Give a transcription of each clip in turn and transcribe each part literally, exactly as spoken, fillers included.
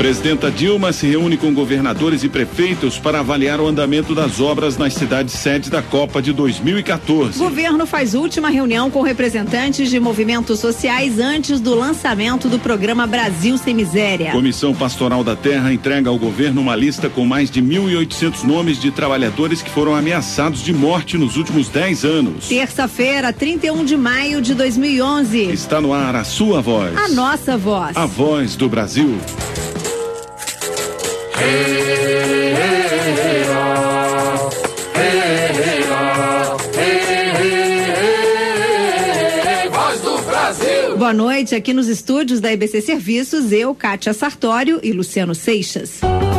Presidenta Dilma se reúne com governadores e prefeitos para avaliar o andamento das obras nas cidades sede da Copa de dois mil e quatorze. Governo faz última reunião com representantes de movimentos sociais antes do lançamento do programa Brasil Sem Miséria. Comissão Pastoral da Terra entrega ao governo uma lista com mais de mil e oitocentos nomes de trabalhadores que foram ameaçados de morte nos últimos dez anos. Terça-feira, trinta e um de maio de dois mil e onze. Está no ar a sua voz. A nossa voz. A voz do Brasil. Voz do Brasil. Boa noite, aqui nos estúdios da E B C Serviços, eu, Kátia Sartório e Luciano Seixas.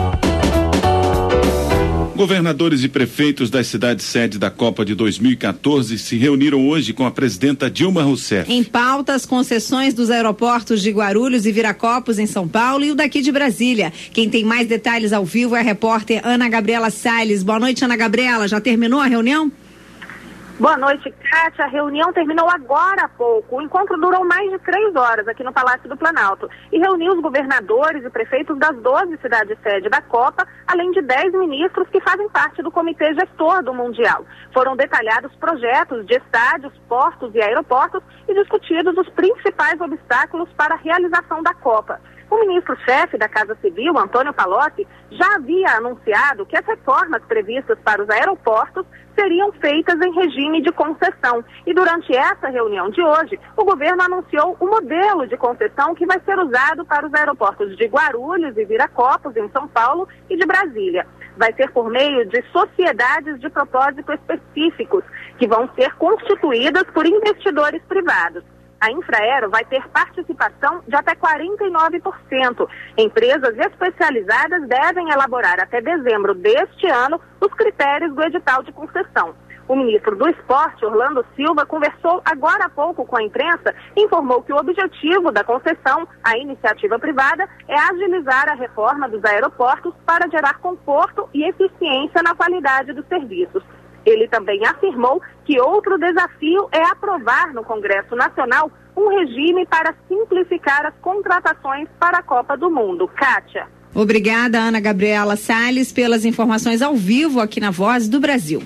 Governadores e prefeitos das cidades sede da Copa de dois mil e quatorze se reuniram hoje com a presidenta Dilma Rousseff. Em pauta, as concessões dos aeroportos de Guarulhos e Viracopos, em São Paulo, e o daqui de Brasília. Quem tem mais detalhes ao vivo é a repórter Ana Gabriela Salles. Boa noite, Ana Gabriela. Já terminou a reunião? Boa noite, Kátia. A reunião terminou agora há pouco. O encontro durou mais de três horas aqui no Palácio do Planalto e reuniu os governadores e prefeitos das doze cidades sede da Copa, além de dez ministros que fazem parte do comitê gestor do Mundial. Foram detalhados projetos de estádios, portos e aeroportos e discutidos os principais obstáculos para a realização da Copa. O ministro-chefe da Casa Civil, Antônio Palocci, já havia anunciado que as reformas previstas para os aeroportos seriam feitas em regime de concessão. E durante essa reunião de hoje, o governo anunciou o modelo de concessão que vai ser usado para os aeroportos de Guarulhos e Viracopos, em São Paulo, e de Brasília. Vai ser por meio de sociedades de propósito específicos, que vão ser constituídas por investidores privados. A Infraero vai ter participação de até quarenta e nove por cento. Empresas especializadas devem elaborar até dezembro deste ano os critérios do edital de concessão. O ministro do Esporte, Orlando Silva, conversou agora há pouco com a imprensa e informou que o objetivo da concessão à iniciativa privada é agilizar a reforma dos aeroportos para gerar conforto e eficiência na qualidade dos serviços. Ele também afirmou que outro desafio é aprovar no Congresso Nacional um regime para simplificar as contratações para a Copa do Mundo. Kátia. Obrigada, Ana Gabriela Salles, pelas informações ao vivo aqui na Voz do Brasil.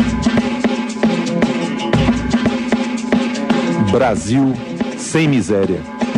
Brasil Sem Miséria.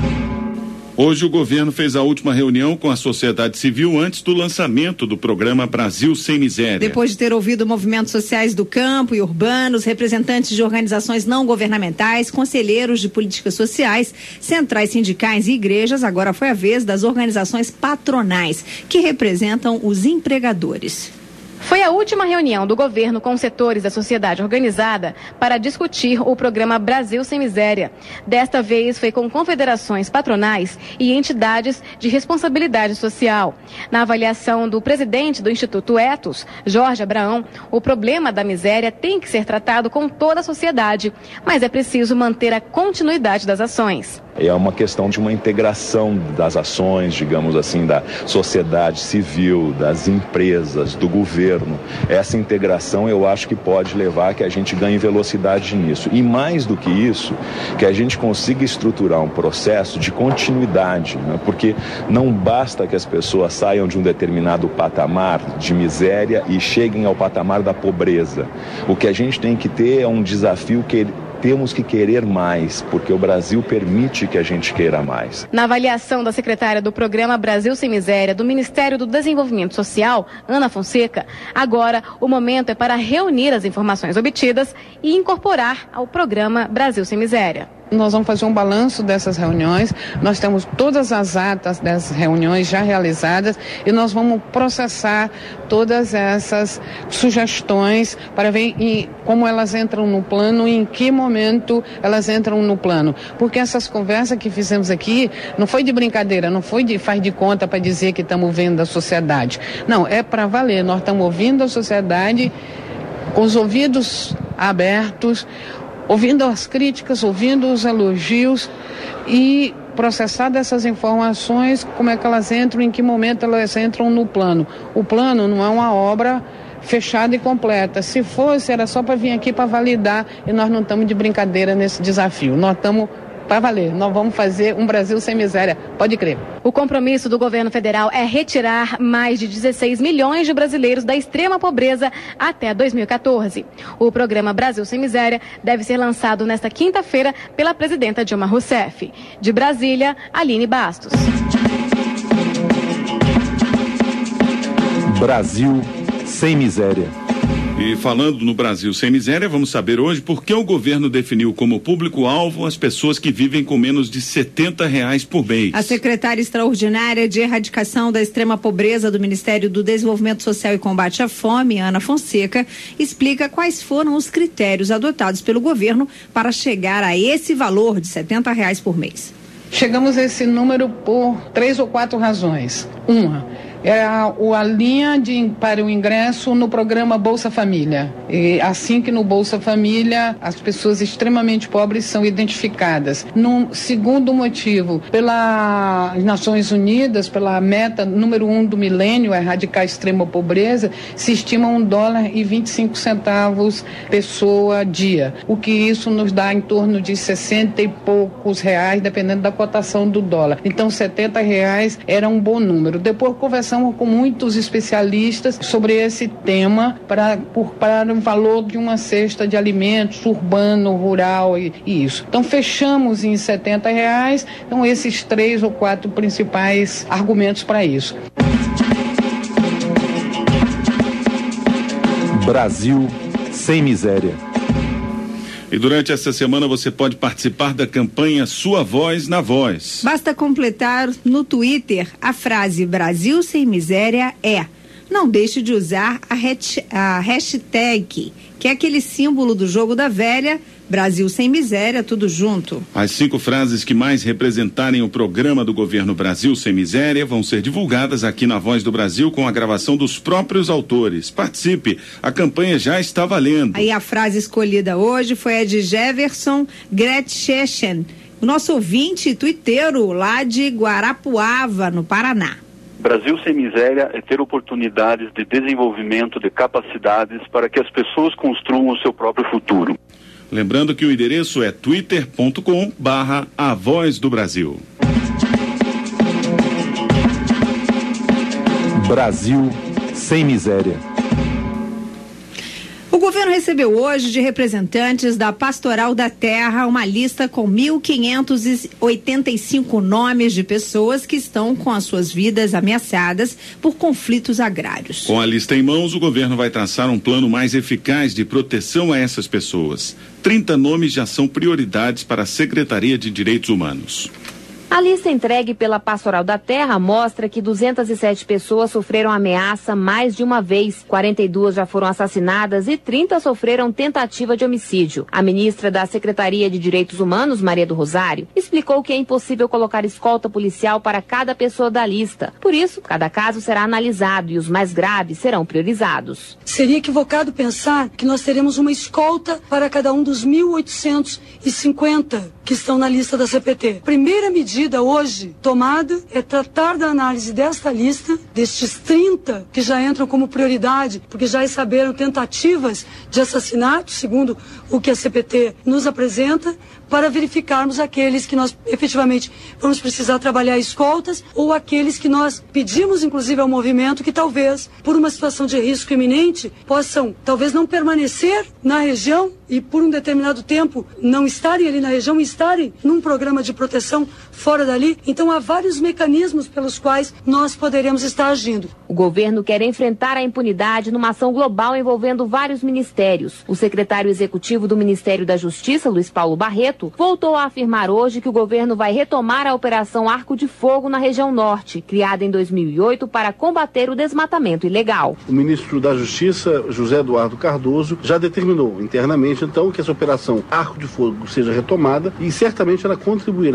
Hoje o governo fez a última reunião com a sociedade civil antes do lançamento do programa Brasil Sem Miséria. Depois de ter ouvido movimentos sociais do campo e urbanos, representantes de organizações não governamentais, conselheiros de políticas sociais, centrais sindicais e igrejas, agora foi a vez das organizações patronais, que representam os empregadores. Foi a última reunião do governo com os setores da sociedade organizada para discutir o programa Brasil Sem Miséria. Desta vez foi com confederações patronais e entidades de responsabilidade social. Na avaliação do presidente do Instituto Etos, Jorge Abraão, o problema da miséria tem que ser tratado com toda a sociedade, mas é preciso manter a continuidade das ações. É uma questão de uma integração das ações, digamos assim, da sociedade civil, das empresas, do governo. Essa integração eu acho que pode levar a que a gente ganhe velocidade nisso. E mais do que isso, que a gente consiga estruturar um processo de continuidade, né? Porque não basta que as pessoas saiam de um determinado patamar de miséria e cheguem ao patamar da pobreza. O que a gente tem que ter é um desafio que temos que querer mais, porque o Brasil permite que a gente queira mais. Na avaliação da secretária do programa Brasil Sem Miséria do Ministério do Desenvolvimento Social, Ana Fonseca, agora o momento é para reunir as informações obtidas e incorporar ao programa Brasil Sem Miséria. Nós vamos fazer um balanço dessas reuniões, nós temos todas as atas dessas reuniões já realizadas e nós vamos processar todas essas sugestões para ver em, como elas entram no plano e em que momento elas entram no plano. Porque essas conversas que fizemos aqui não foi de brincadeira, não foi de faz de conta para dizer que estamos vendo a sociedade. Não, é para valer, nós estamos ouvindo a sociedade com os ouvidos abertos, ouvindo as críticas, ouvindo os elogios e processar dessas informações, como é que elas entram, em que momento elas entram no plano. O plano não é uma obra fechada e completa. Se fosse, era só para vir aqui para validar e nós não estamos de brincadeira nesse desafio. Nós estamos para valer. Nós vamos fazer um Brasil sem miséria, pode crer. O compromisso do governo federal é retirar mais de dezesseis milhões de brasileiros da extrema pobreza até dois mil e quatorze. O programa Brasil Sem Miséria deve ser lançado nesta quinta-feira pela presidenta Dilma Rousseff. De Brasília, Aline Bastos. Brasil Sem Miséria. E falando no Brasil Sem Miséria, vamos saber hoje por que o governo definiu como público-alvo as pessoas que vivem com menos de setenta reais por mês. A secretária extraordinária de erradicação da extrema pobreza do Ministério do Desenvolvimento Social e Combate à Fome, Ana Fonseca, explica quais foram os critérios adotados pelo governo para chegar a esse valor de setenta reais por mês. Chegamos a esse número por três ou quatro razões. Uma, é a, a linha de, para o ingresso no programa Bolsa Família. E assim que no Bolsa Família, as pessoas extremamente pobres são identificadas. Num segundo motivo, pelas Nações Unidas, pela meta número um do milênio, erradicar a extrema pobreza, se estima um dólar e vinte e cinco centavos pessoa dia. O que isso nos dá em torno de sessenta e poucos reais, dependendo da cotação do dólar. Então, setenta reais era um bom número. Depois conversamos com muitos especialistas sobre esse tema para, por, para o valor de uma cesta de alimentos urbano, rural e, e isso. Então fechamos em setenta reais, então esses três ou quatro principais argumentos para isso. Brasil Sem Miséria. E durante essa semana você pode participar da campanha Sua Voz na Voz. Basta completar no Twitter a frase Brasil Sem Miséria é. Não deixe de usar a, hat, a hashtag, que é aquele símbolo do jogo da velha, Brasil Sem Miséria, tudo junto. As cinco frases que mais representarem o programa do governo Brasil Sem Miséria vão ser divulgadas aqui na Voz do Brasil com a gravação dos próprios autores. Participe, a campanha já está valendo. Aí a frase escolhida hoje foi a de Jefferson Gretchen, o nosso ouvinte tuiteiro lá de Guarapuava, no Paraná. Brasil Sem Miséria é ter oportunidades de desenvolvimento de capacidades para que as pessoas construam o seu próprio futuro. Lembrando que o endereço é twitter ponto com barra a voz do Brasil. Brasil Sem Miséria. O governo recebeu hoje de representantes da Pastoral da Terra uma lista com mil quinhentos e oitenta e cinco nomes de pessoas que estão com as suas vidas ameaçadas por conflitos agrários. Com a lista em mãos, o governo vai traçar um plano mais eficaz de proteção a essas pessoas. trinta nomes já são prioridades para a Secretaria de Direitos Humanos. A lista entregue pela Pastoral da Terra mostra que duzentas e sete pessoas sofreram ameaça mais de uma vez, quarenta e duas já foram assassinadas e trinta sofreram tentativa de homicídio. A ministra da Secretaria de Direitos Humanos, Maria do Rosário, explicou que é impossível colocar escolta policial para cada pessoa da lista. Por isso, cada caso será analisado e os mais graves serão priorizados. Seria equivocado pensar que nós teremos uma escolta para cada um dos mil oitocentos e cinquenta que estão na lista da C P T. Primeira medida hoje tomada é tratar da análise desta lista, destes trinta que já entram como prioridade, porque já receberam tentativas de assassinato, segundo o que a C P T nos apresenta, para verificarmos aqueles que nós efetivamente vamos precisar trabalhar escoltas ou aqueles que nós pedimos inclusive ao movimento que talvez, por uma situação de risco iminente, possam talvez não permanecer na região e por um determinado tempo não estarem ali na região e estarem num programa de proteção fora dali. Então há vários mecanismos pelos quais nós poderemos estar agindo. O governo quer enfrentar a impunidade numa ação global envolvendo vários ministérios. O secretário executivo do Ministério da Justiça, Luiz Paulo Barreto, voltou a afirmar hoje que o governo vai retomar a Operação Arco de Fogo na região norte, criada em dois mil e oito para combater o desmatamento ilegal. O ministro da Justiça, José Eduardo Cardoso, já determinou internamente então que essa Operação Arco de Fogo seja retomada e certamente ela contribuirá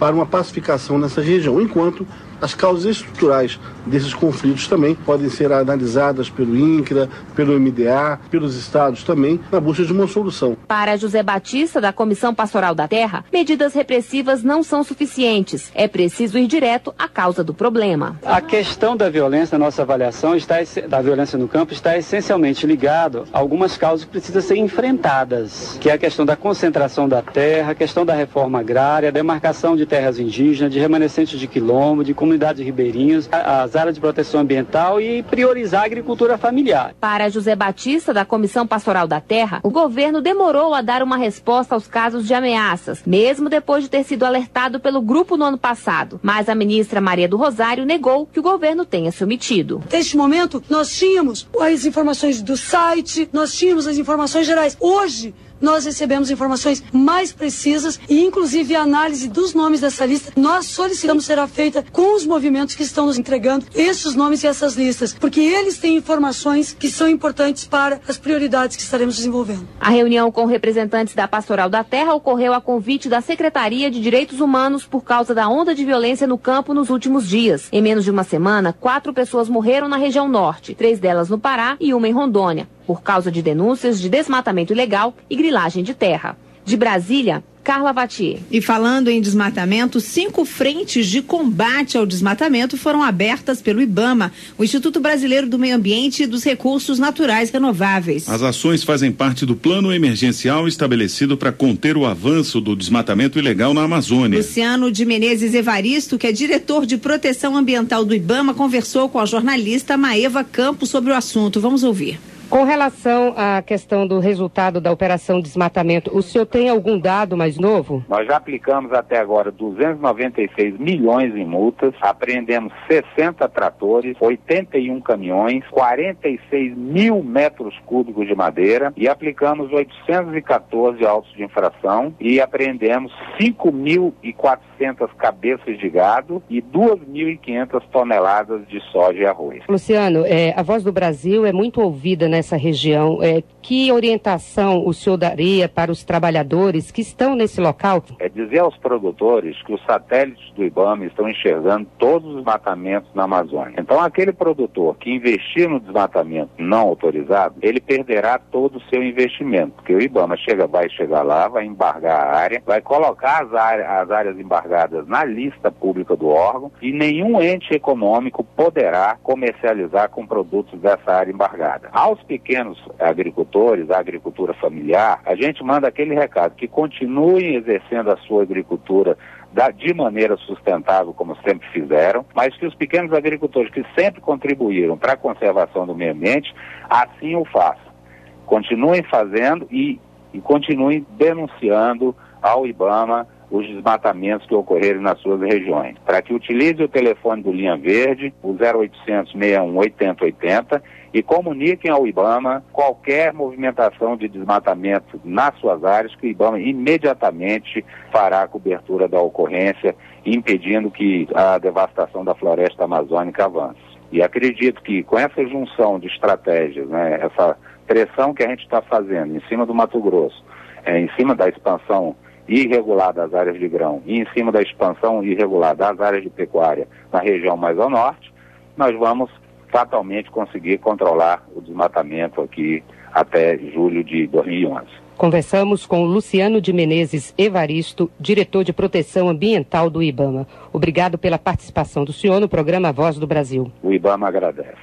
para uma pacificação nessa região, enquanto as causas estruturais desses conflitos também podem ser analisadas pelo INCRA, pelo M D A, pelos estados também, na busca de uma solução. Para José Batista, da Comissão Pastoral da Terra, medidas repressivas não são suficientes. É preciso ir direto à causa do problema. A questão da violência, na nossa avaliação, está, da violência no campo, está essencialmente ligado a algumas causas que precisam ser enfrentadas, que é a questão da concentração da terra, a questão da reforma agrária, a demarcação de terras indígenas, de remanescentes de quilombo, de comunidades ribeirinhas, as áreas de proteção ambiental e priorizar a agricultura familiar. Para José Batista, da Comissão Pastoral da Terra, o governo demorou a dar uma resposta aos casos de ameaças, mesmo depois de ter sido alertado pelo grupo no ano passado. Mas a ministra Maria do Rosário negou que o governo tenha se omitido. Neste momento, nós tínhamos as informações do site, nós tínhamos as informações gerais. Hoje, nós recebemos informações mais precisas e, inclusive, a análise dos nomes dessa lista. Nós solicitamos será feita com os movimentos que estão nos entregando esses nomes e essas listas, porque eles têm informações que são importantes para as prioridades que estaremos desenvolvendo. A reunião com representantes da Pastoral da Terra ocorreu a convite da Secretaria de Direitos Humanos por causa da onda de violência no campo nos últimos dias. Em menos de uma semana, quatro pessoas morreram na região norte, três delas no Pará e uma em Rondônia, por causa de denúncias de desmatamento ilegal e grilagem de terra. De Brasília, Carla Vatier. E falando em desmatamento, cinco frentes de combate ao desmatamento foram abertas pelo IBAMA, o Instituto Brasileiro do Meio Ambiente e dos Recursos Naturais Renováveis. As ações fazem parte do plano emergencial estabelecido para conter o avanço do desmatamento ilegal na Amazônia. Luciano de Menezes Evaristo, que é diretor de proteção ambiental do IBAMA, conversou com a jornalista Maeva Campos sobre o assunto. Vamos ouvir. Com relação à questão do resultado da operação desmatamento, o senhor tem algum dado mais novo? Nós já aplicamos até agora duzentos e noventa e seis milhões em multas, apreendemos sessenta tratores, oitenta e um caminhões, quarenta e seis mil metros cúbicos de madeira e aplicamos oitocentos e quatorze autos de infração e apreendemos cinco mil e quatrocentas cabeças de gado e duas mil e quinhentas toneladas de soja e arroz. Luciano, é, a Voz do Brasil é muito ouvida, né? Nessa região, é, que orientação o senhor daria para os trabalhadores que estão nesse local? É dizer aos produtores que os satélites do IBAMA estão enxergando todos os desmatamentos na Amazônia. Então, aquele produtor que investir no desmatamento não autorizado, ele perderá todo o seu investimento, porque o IBAMA chega, vai chegar lá, vai embargar a área, vai colocar as áreas, as áreas embargadas na lista pública do órgão e nenhum ente econômico poderá comercializar com produtos dessa área embargada. Aos pequenos agricultores, a agricultura familiar, a gente manda aquele recado que continuem exercendo a sua agricultura da, de maneira sustentável, como sempre fizeram, mas que os pequenos agricultores que sempre contribuíram para a conservação do meio ambiente, assim o façam. Continuem fazendo e, e continuem denunciando ao IBAMA os desmatamentos que ocorreram nas suas regiões. Para que utilize o telefone do Linha Verde, o zero oitocentos, sessenta e um, oitenta oitenta, e comuniquem ao IBAMA qualquer movimentação de desmatamento nas suas áreas, que o IBAMA imediatamente fará a cobertura da ocorrência, impedindo que a devastação da floresta amazônica avance. E acredito que com essa junção de estratégias, né, essa pressão que a gente está fazendo em cima do Mato Grosso, é, em cima da expansão irregular das áreas de grão e em cima da expansão irregular das áreas de pecuária na região mais ao norte, nós vamos fatalmente conseguir controlar o desmatamento aqui até julho de dois mil e onze. Conversamos com Luciano de Menezes Evaristo, diretor de proteção ambiental do IBAMA. Obrigado pela participação do senhor no programa Voz do Brasil. O IBAMA agradece.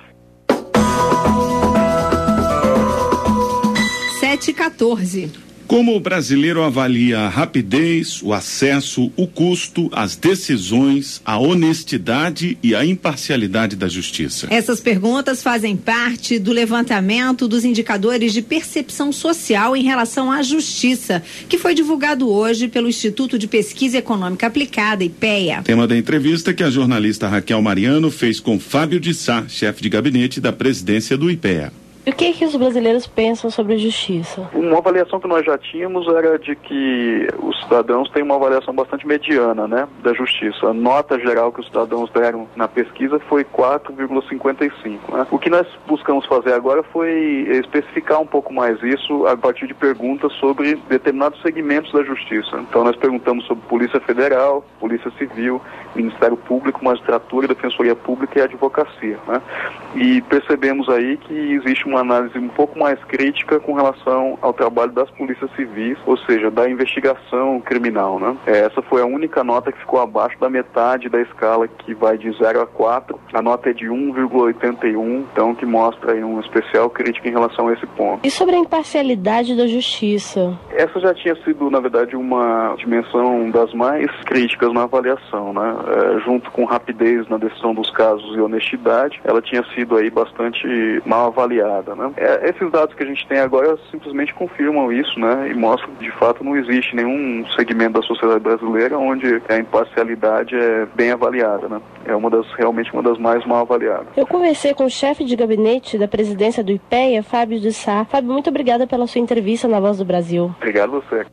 sete e quatorze. Como o brasileiro avalia a rapidez, o acesso, o custo, as decisões, a honestidade e a imparcialidade da justiça? Essas perguntas fazem parte do levantamento dos indicadores de percepção social em relação à justiça, que foi divulgado hoje pelo Instituto de Pesquisa Econômica Aplicada, IPEA. Tema da entrevista que a jornalista Raquel Mariano fez com Fábio de Sá, chefe de gabinete da presidência do IPEA. E o que, que os brasileiros pensam sobre a justiça? Uma avaliação que nós já tínhamos era de que os cidadãos têm uma avaliação bastante mediana, né, da justiça. A nota geral que os cidadãos deram na pesquisa foi quatro vírgula cinquenta e cinco. Né? O que nós buscamos fazer agora foi especificar um pouco mais isso a partir de perguntas sobre determinados segmentos da justiça. Então nós perguntamos sobre Polícia Federal, Polícia Civil, Ministério Público, Magistratura, Defensoria Pública e Advocacia. Né? E percebemos aí que existe uma análise um pouco mais crítica com relação ao trabalho das polícias civis, ou seja, da investigação criminal. Né? Essa foi a única nota que ficou abaixo da metade da escala, que vai de zero a quatro. A nota é de um vírgula oitenta e um, então que mostra aí uma especial crítica em relação a esse ponto. E sobre a imparcialidade da justiça? Essa já tinha sido, na verdade, uma dimensão das mais críticas na avaliação, né? É, junto com rapidez na decisão dos casos e honestidade, ela tinha sido aí bastante mal avaliada, né? É, esses dados que a gente tem agora simplesmente confirmam isso, né? E mostram que, de fato, não existe nenhum segmento da sociedade brasileira onde a imparcialidade é bem avaliada, né? É uma das, realmente uma das mais mal avaliadas. Eu conversei com o chefe de gabinete da presidência do IPEA, Fábio de Sá. Fábio, muito obrigada pela sua entrevista na Voz do Brasil. Obrigado a você.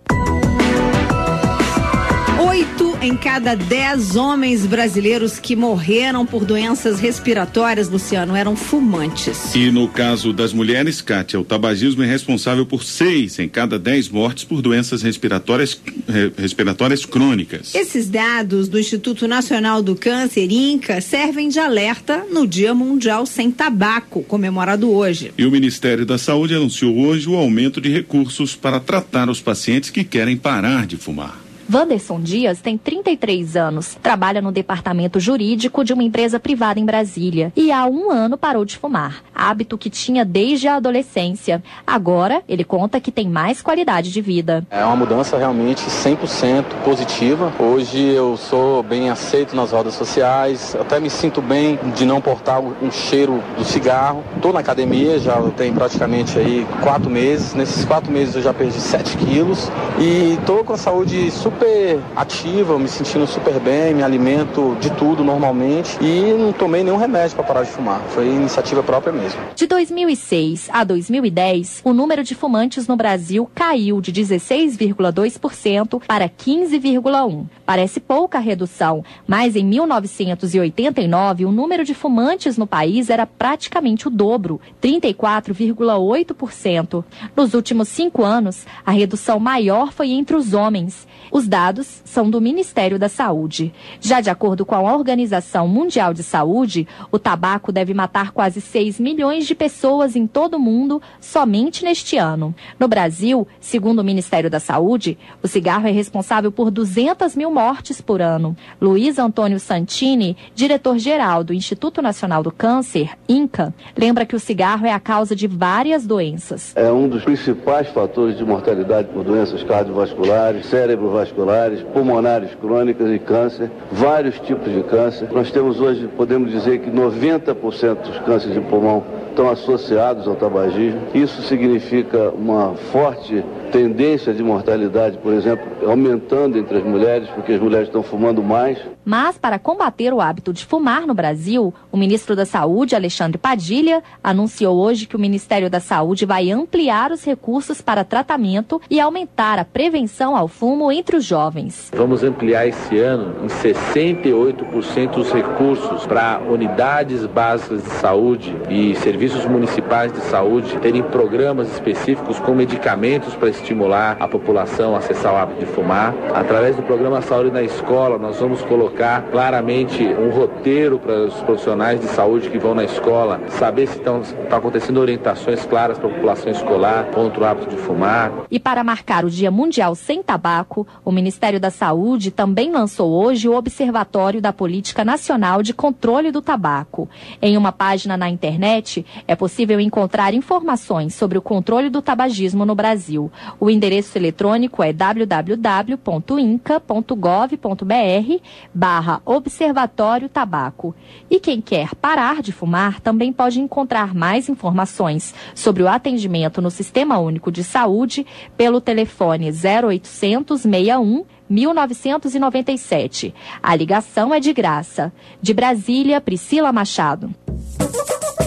Oito em cada dez homens brasileiros que morreram por doenças respiratórias, Luciano, eram fumantes. E no caso das mulheres, Kátia, o tabagismo é responsável por seis em cada dez mortes por doenças respiratórias, respiratórias crônicas. Esses dados do Instituto Nacional do Câncer, INCA, servem de alerta no Dia Mundial Sem Tabaco, comemorado hoje. E o Ministério da Saúde anunciou hoje o aumento de recursos para tratar os pacientes que querem parar de fumar. Wanderson Dias tem trinta e três anos, trabalha no departamento jurídico de uma empresa privada em Brasília e há um ano parou de fumar, hábito que tinha desde a adolescência. Agora, ele conta que tem mais qualidade de vida. É uma mudança realmente cem por cento positiva. Hoje eu sou bem aceito nas rodas sociais, até me sinto bem de não portar um cheiro do cigarro. Estou na academia, já tenho praticamente aí quatro meses. Nesses quatro meses eu já perdi sete quilos e estou com a saúde super super ativa, me sentindo super bem, me alimento de tudo normalmente e não tomei nenhum remédio para parar de fumar. Foi iniciativa própria mesmo. De dois mil e seis a dois mil e dez, o número de fumantes no Brasil caiu de dezesseis vírgula dois por cento para quinze vírgula um por cento. Parece pouca redução, mas em mil novecentos e oitenta e nove o número de fumantes no país era praticamente o dobro, trinta e quatro vírgula oito por cento. Nos últimos cinco anos, a redução maior foi entre os homens. Os dados são do Ministério da Saúde. Já de acordo com a Organização Mundial de Saúde, o tabaco deve matar quase seis milhões de pessoas em todo o mundo somente neste ano. No Brasil, segundo o Ministério da Saúde, o cigarro é responsável por duzentas mil mortes por ano. Luiz Antônio Santini, diretor-geral do Instituto Nacional do Câncer, INCA, lembra que o cigarro é a causa de várias doenças. É um dos principais fatores de mortalidade por doenças cardiovasculares, cerebrovasculares, pulmonares crônicas e câncer, vários tipos de câncer. Nós temos hoje, podemos dizer que noventa por cento dos cânceres de pulmão estão associados ao tabagismo. Isso significa uma forte tendência de mortalidade, por exemplo, aumentando entre as mulheres, porque as mulheres estão fumando mais. Mas, para combater o hábito de fumar no Brasil, o ministro da Saúde, Alexandre Padilha, anunciou hoje que o Ministério da Saúde vai ampliar os recursos para tratamento e aumentar a prevenção ao fumo entre os jovens. Vamos ampliar esse ano em sessenta e oito por cento os recursos para unidades básicas de saúde e serviços municipais de saúde terem programas específicos com medicamentos para estimular a população a cessar o hábito de fumar. Através do programa Saúde na Escola, nós vamos colocar claramente um roteiro para os profissionais de saúde que vão na escola, saber se estão tá acontecendo orientações claras para a população escolar contra o hábito de fumar. E para marcar o Dia Mundial Sem Tabaco, o Ministério da Saúde também lançou hoje o Observatório da Política Nacional de Controle do Tabaco. Em uma página na internet, é possível encontrar informações sobre o controle do tabagismo no Brasil. O endereço eletrônico é w w w ponto inca ponto gov ponto b r barra Observatório Tabaco. E quem quer parar de fumar também pode encontrar mais informações sobre o atendimento no Sistema Único de Saúde pelo telefone zero oitocentos, sessenta e um, mil novecentos e noventa e sete. A ligação é de graça. De Brasília, Priscila Machado.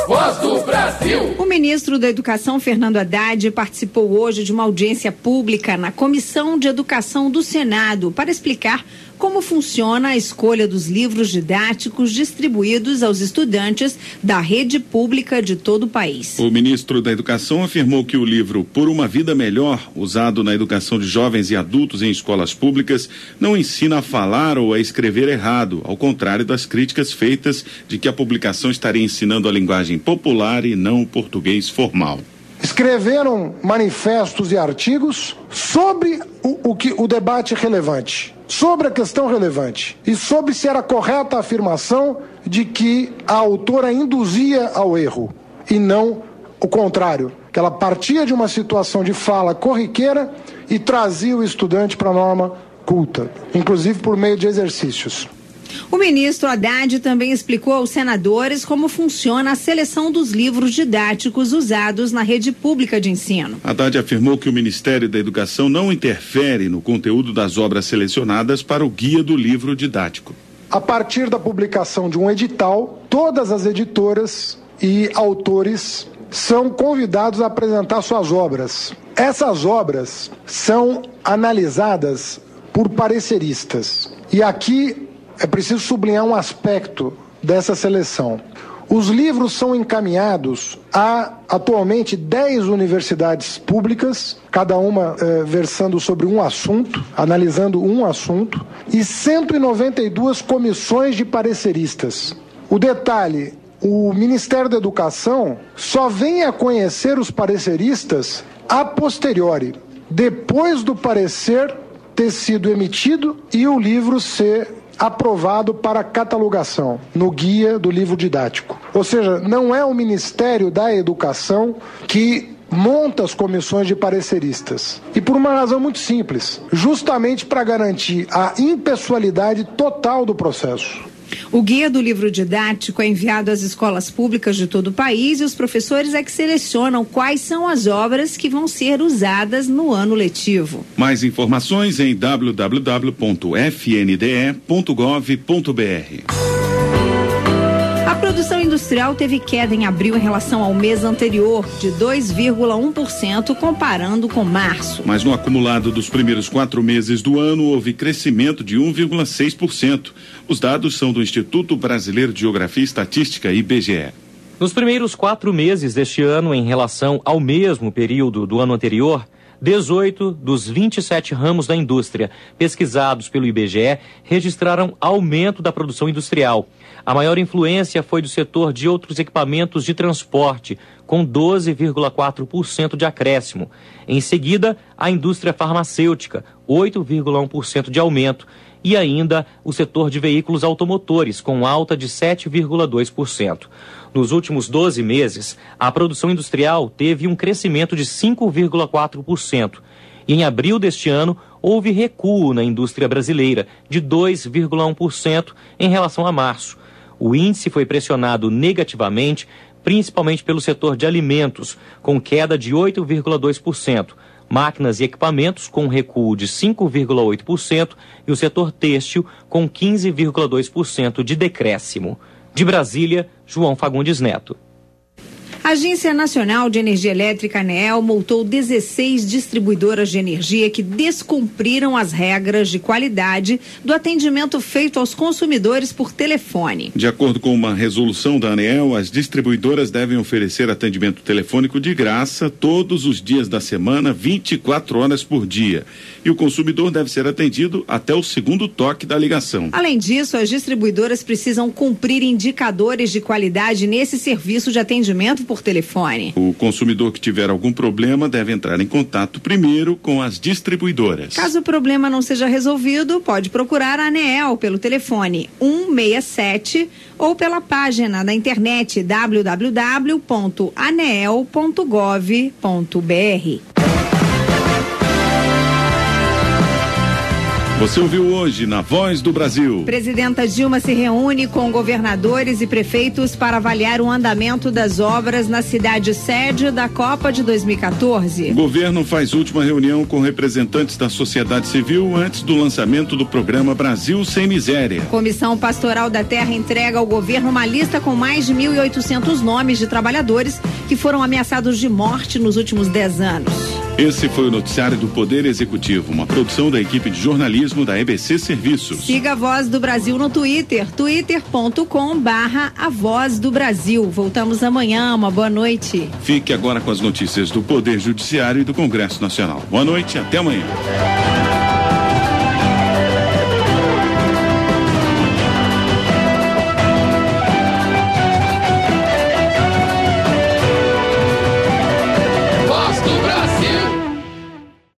Voz do Brasil. O ministro da Educação, Fernando Haddad, participou hoje de uma audiência pública na Comissão de Educação do Senado para explicar como funciona a escolha dos livros didáticos distribuídos aos estudantes da rede pública de todo o país. O ministro da Educação afirmou que o livro Por uma Vida Melhor, usado na educação de jovens e adultos em escolas públicas, não ensina a falar ou a escrever errado, ao contrário das críticas feitas de que a publicação estaria ensinando a linguagem popular e não o português formal. Escreveram manifestos e artigos sobre o, o, que, o debate relevante, sobre a questão relevante e sobre se era correta a afirmação de que a autora induzia ao erro e não o contrário, que ela partia de uma situação de fala corriqueira e trazia o estudante para a norma culta, inclusive por meio de exercícios. O ministro Haddad também explicou aos senadores como funciona a seleção dos livros didáticos usados na rede pública de ensino. Haddad afirmou que o Ministério da Educação não interfere no conteúdo das obras selecionadas para o guia do livro didático. A partir da publicação de um edital, todas as editoras e autores são convidados a apresentar suas obras. Essas obras são analisadas por pareceristas. E aqui é preciso sublinhar um aspecto dessa seleção. Os livros são encaminhados a, atualmente, dez universidades públicas, cada uma eh, versando sobre um assunto, analisando um assunto, e cento e noventa e duas comissões de pareceristas. O detalhe, o Ministério da Educação só vem a conhecer os pareceristas a posteriori, depois do parecer ter sido emitido e o livro ser aprovado para catalogação no guia do livro didático. Ou seja, não é o Ministério da Educação que monta as comissões de pareceristas. E por uma razão muito simples, justamente para garantir a impessoalidade total do processo. O guia do livro didático é enviado às escolas públicas de todo o país e os professores é que selecionam quais são as obras que vão ser usadas no ano letivo. Mais informações em w w w ponto f n d e ponto gov ponto b r. A produção industrial teve queda em abril em relação ao mês anterior, de dois vírgula um por cento, comparando com março. Mas no acumulado dos primeiros quatro meses do ano, houve crescimento de um vírgula seis por cento. Os dados são do Instituto Brasileiro de Geografia e Estatística, I B G E. Nos primeiros quatro meses deste ano, em relação ao mesmo período do ano anterior, dezoito dos vinte e sete ramos da indústria pesquisados pelo I B G E registraram aumento da produção industrial. A maior influência foi do setor de outros equipamentos de transporte, com doze vírgula quatro por cento de acréscimo. Em seguida, a indústria farmacêutica, oito vírgula um por cento de aumento. E ainda o setor de veículos automotores, com alta de sete vírgula dois por cento. Nos últimos doze meses, a produção industrial teve um crescimento de cinco vírgula quatro por cento. E em abril deste ano, houve recuo na indústria brasileira, de dois vírgula um por cento em relação a março. O índice foi pressionado negativamente, principalmente pelo setor de alimentos, com queda de oito vírgula dois por cento. Máquinas e equipamentos com um recuo de cinco vírgula oito por cento e o setor têxtil com quinze vírgula dois por cento de decréscimo. De Brasília, João Fagundes Neto. A Agência Nacional de Energia Elétrica, ANEEL, multou dezesseis distribuidoras de energia que descumpriram as regras de qualidade do atendimento feito aos consumidores por telefone. De acordo com uma resolução da ANEEL, as distribuidoras devem oferecer atendimento telefônico de graça todos os dias da semana, vinte e quatro horas por dia. E o consumidor deve ser atendido até o segundo toque da ligação. Além disso, as distribuidoras precisam cumprir indicadores de qualidade nesse serviço de atendimento por telefone. O consumidor que tiver algum problema deve entrar em contato primeiro com as distribuidoras. Caso o problema não seja resolvido, pode procurar a ANEEL pelo telefone um seis sete ou pela página da internet w w w ponto aneel ponto gov ponto b r. Você ouviu hoje na Voz do Brasil. Presidenta Dilma se reúne com governadores e prefeitos para avaliar o andamento das obras na cidade sede da Copa de dois mil e quatorze. O governo faz última reunião com representantes da sociedade civil antes do lançamento do programa Brasil Sem Miséria. Comissão Pastoral da Terra entrega ao governo uma lista com mais de mil e oitocentos nomes de trabalhadores que foram ameaçados de morte nos últimos dez anos. Esse foi o noticiário do Poder Executivo, uma produção da equipe de jornalismo da E B C Serviços. Siga a Voz do Brasil no Twitter, twitter ponto com barra a Voz do Brasil. Voltamos amanhã, uma boa noite. Fique agora com as notícias do Poder Judiciário e do Congresso Nacional. Boa noite, até amanhã.